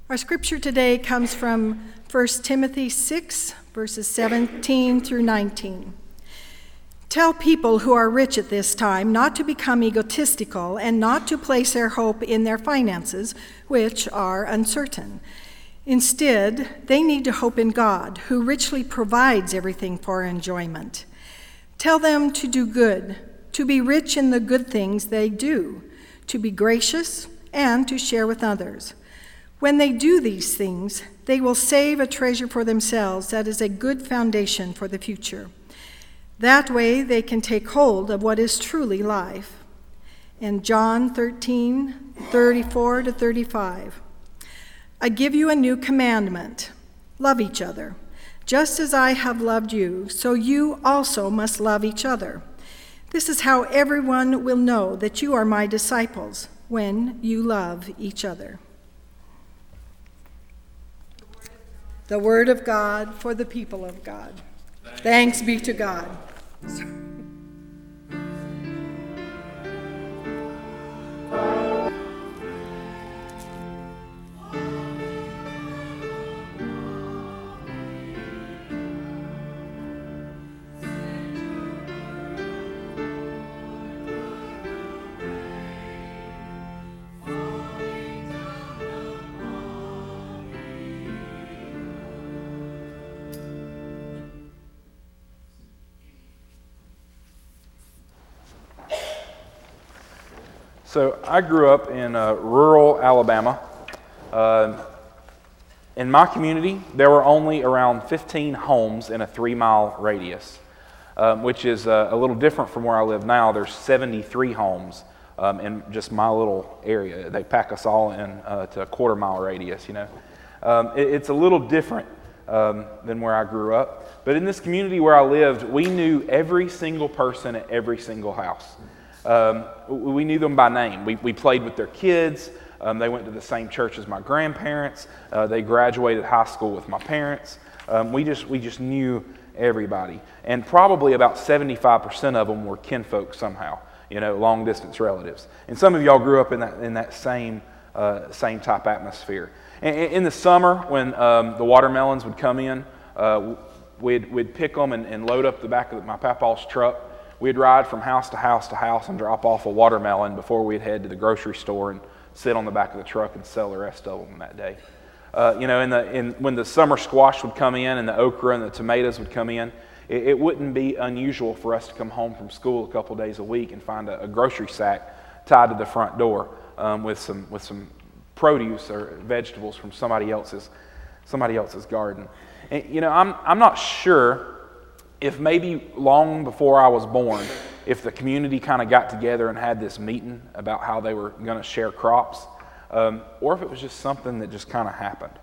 Our scripture today comes from 1 Timothy 6, verses 17 through 19. Tell people who are rich at this time not to become egotistical and not to place their hope in their finances, which are uncertain. Instead, they need to hope in God, who richly provides everything for enjoyment. Tell them to do good, to be rich in the good things they do, to be gracious, and to share with others. When they do these things, they will save a treasure for themselves that is a good foundation for the future. That way they can take hold of what is truly life. In John 13:34-35, I give you a new commandment. Love each other. Just as I have loved you, so you also must love each other. This is how everyone will know that you are my disciples, when you love each other. The word of God for the people of God. Thanks be to God. So I grew up in rural Alabama. In my community, there were only around 15 homes in a 3-mile radius, which is a little different from where I live now. There's 73 homes in just my little area. They pack us all in to a 1/4-mile radius, you know. It's a little different than where I grew up. But in this community where I lived, we knew every single person at every single house. We knew them by name. We played with their kids. They went to the same church as my grandparents. They graduated high school with my parents. We just knew everybody. And probably about 75% of them were kinfolk somehow, you know, long distance relatives. And some of y'all grew up in that same type atmosphere. In the summer, when the watermelons would come in, we'd pick them and load up the back of my papa's truck. We'd ride from house to house to house and drop off a watermelon before we'd head to the grocery store and sit on the back of the truck and sell the rest of them that day. You know, when the summer squash would come in and the okra and the tomatoes would come in, it wouldn't be unusual for us to come home from school a couple days a week and find a grocery sack tied to the front door with some produce or vegetables from somebody else's garden. And, you know, I'm not sure if maybe long before I was born, if the community kind of got together and had this meeting about how they were going to share crops, or if it was just something that just kind of happened.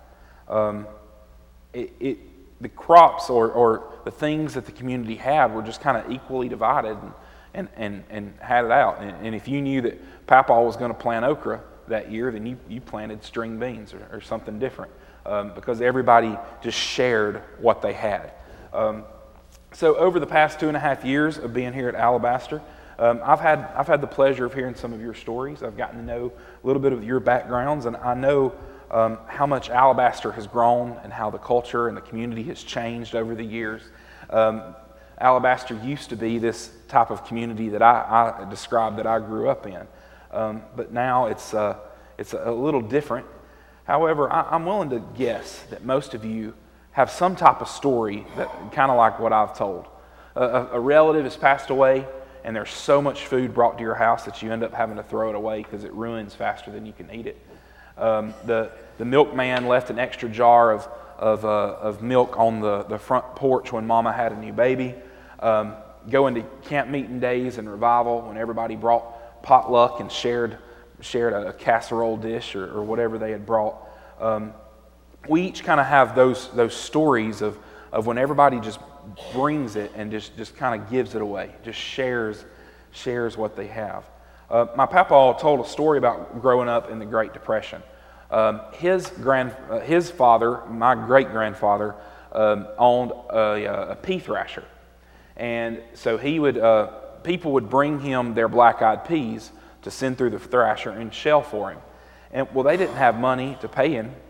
The crops or the things that the community had were just kind of equally divided and had it out. And if you knew that Papa was going to plant okra that year, then you planted string beans or something different, because everybody just shared what they had. So over the past 2.5 years of being here at Alabaster, I've had the pleasure of hearing some of your stories. I've gotten to know a little bit of your backgrounds, and I know how much Alabaster has grown and how the culture and the community has changed over the years. Alabaster used to be this type of community that I described that I grew up in, but now it's a little different. However, I'm willing to guess that most of you have some type of story that kind of like what I've told. A relative has passed away, and there's so much food brought to your house that you end up having to throw it away because it ruins faster than you can eat it. The milkman left an extra jar of milk on the front porch when Mama had a new baby. Going to camp meeting days and revival when everybody brought potluck and shared a casserole dish or whatever they had brought. We each kind of have those stories of when everybody just brings it and just kind of gives it away, just shares what they have. My papa told a story about growing up in the Great Depression. His father, my great-grandfather, owned a pea thrasher. And so people would bring him their black-eyed peas to send through the thrasher and shell for him. And well, they didn't have money to pay him.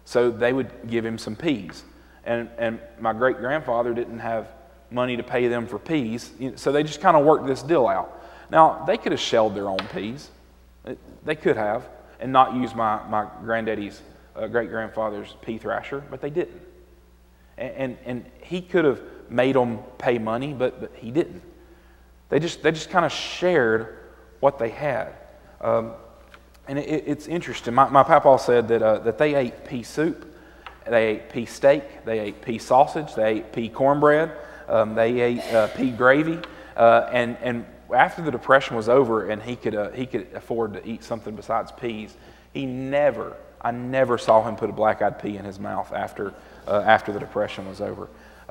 So they would give him some peas. And my great-grandfather didn't have money to pay them for peas, so they just kind of worked this deal out. Now, they could have shelled their own peas. They could have, and not use my granddaddy's great-grandfather's pea thrasher, but they didn't. And he could have made them pay money, but he didn't. They just kind of shared what they had. And it's interesting. My papa said that they ate pea soup, they ate pea steak, they ate pea sausage, they ate pea cornbread, they ate pea gravy, and after the Depression was over and he could afford to eat something besides peas, I never saw him put a black-eyed pea in his mouth after the Depression was over.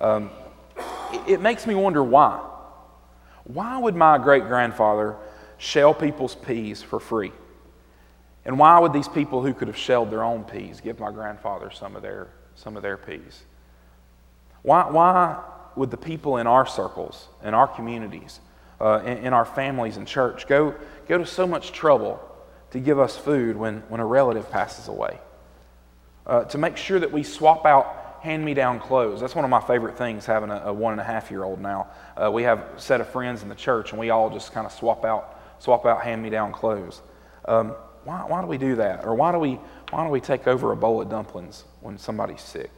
It makes me wonder why. Why would my great-grandfather shell people's peas for free? And why would these people who could have shelled their own peas give my grandfather some of their peas? Why would the people in our circles, in our communities, in our families and church go to so much trouble to give us food when a relative passes away? To make sure that we swap out hand-me-down clothes. That's one of my favorite things, having a 1.5-year-old now. We have a set of friends in the church, and we all just kind of swap out hand-me-down clothes. Why do we do that? Or why do we take over a bowl of dumplings when somebody's sick?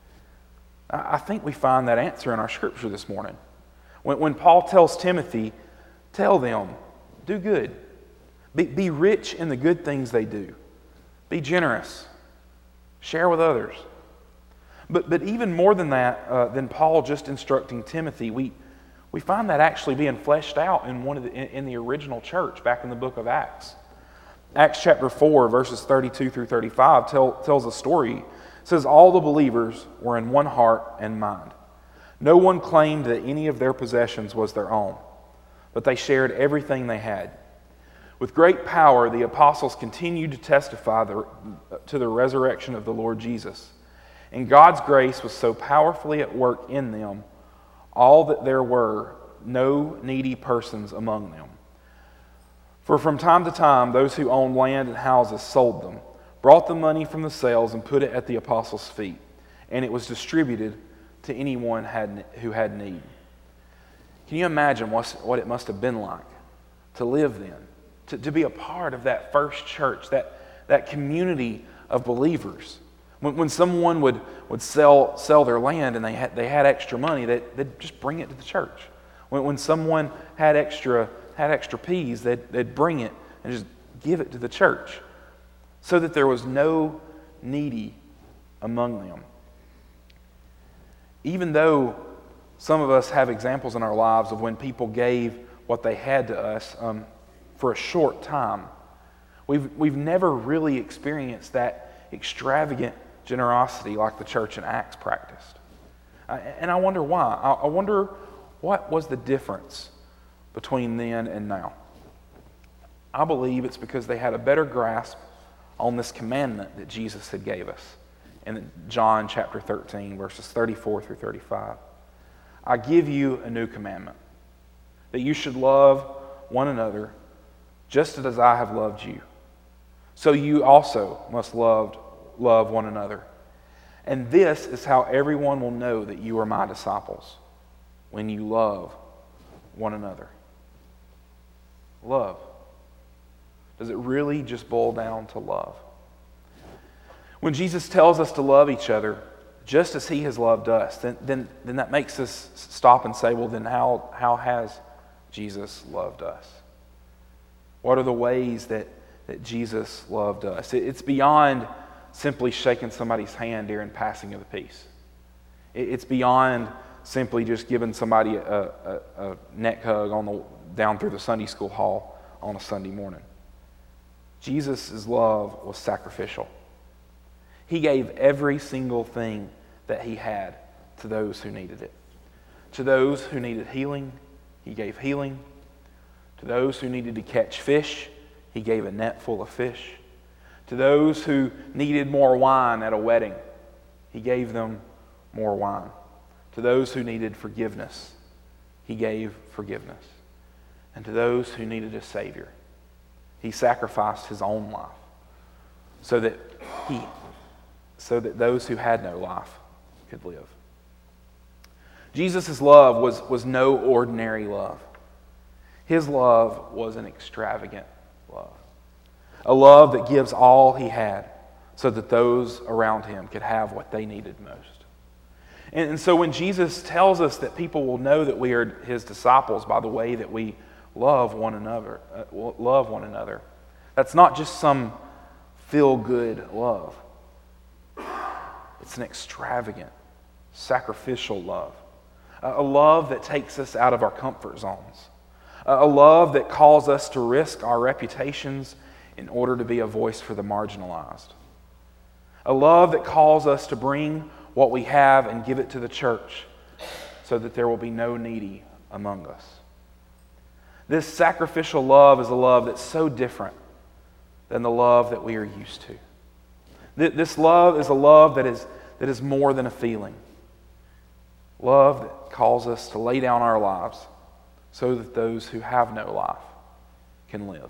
I think we find that answer in our scripture this morning. When Paul tells Timothy, tell them, do good. Be rich in the good things they do. Be generous. Share with others. But even more than that, than Paul just instructing Timothy, we find that actually being fleshed out in the original church back in the book of Acts. Acts chapter 4, verses 32 through 35 tells a story. It says, all the believers were in one heart and mind. No one claimed that any of their possessions was their own, but they shared everything they had. With great power, the apostles continued to testify to the resurrection of the Lord Jesus. And God's grace was so powerfully at work in them, all that there were no needy persons among them. For from time to time, those who owned land and houses sold them, brought the money from the sales, and put it at the apostles' feet, and it was distributed to anyone who had need. Can you imagine what it must have been like to live then, to be a part of that first church, that community of believers? When someone would sell their land and they had extra money, they'd just bring it to the church. When someone had extra peas, they'd bring it and just give it to the church, so that there was no needy among them. Even though some of us have examples in our lives of when people gave what they had to us for a short time, we've never really experienced that extravagant generosity like the church in Acts practiced. And I wonder why. I wonder what was the difference between then and now. I believe it's because they had a better grasp on this commandment that Jesus had gave us in John chapter 13, verses 34 through 35. I give you a new commandment, that you should love one another just as I have loved you. So you also must love one another. And this is how everyone will know that you are my disciples, when you love one another. Love. Does it really just boil down to love? When Jesus tells us to love each other just as he has loved us, then that makes us stop and say, well, then how has Jesus loved us? What are the ways that Jesus loved us? It's beyond simply shaking somebody's hand during passing of the peace. It's beyond simply just giving somebody a neck hug down through the Sunday school hall on a Sunday morning. Jesus' love was sacrificial. He gave every single thing that he had to those who needed it. To those who needed healing, he gave healing. To those who needed to catch fish, he gave a net full of fish. To those who needed more wine at a wedding, he gave them more wine. To those who needed forgiveness, he gave forgiveness. And to those who needed a Savior, he sacrificed his own life so that he so that those who had no life could live. Jesus' love was no ordinary love. His love was an extravagant love. A love that gives all he had so that those around him could have what they needed most. And so when Jesus tells us that people will know that we are his disciples by the way that we love one another, that's not just some feel-good love. It's an extravagant, sacrificial love. A love that takes us out of our comfort zones. A love that calls us to risk our reputations in order to be a voice for the marginalized. A love that calls us to bring what we have and give it to the church so that there will be no needy among us. This sacrificial love is a love that's so different than the love that we are used to. This love is a love that is more than a feeling. Love that calls us to lay down our lives so that those who have no life can live.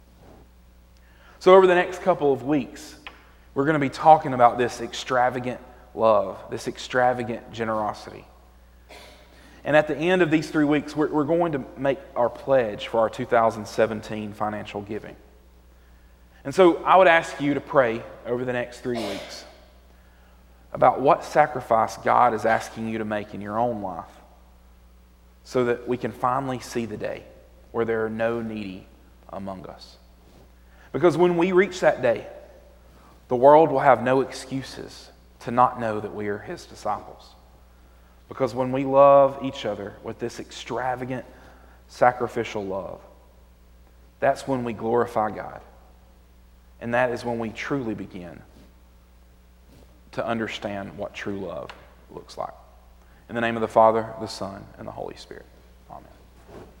So over the next couple of weeks, we're going to be talking about this extravagant love, this extravagant generosity. And at the end of these 3 weeks, we're going to make our pledge for our 2017 financial giving. And so I would ask you to pray over the next 3 weeks about what sacrifice God is asking you to make in your own life so that we can finally see the day where there are no needy among us. Because when we reach that day, the world will have no excuses to not know that we are his disciples. Because when we love each other with this extravagant, sacrificial love, that's when we glorify God. And that is when we truly begin to understand what true love looks like. In the name of the Father, the Son, and the Holy Spirit. Amen.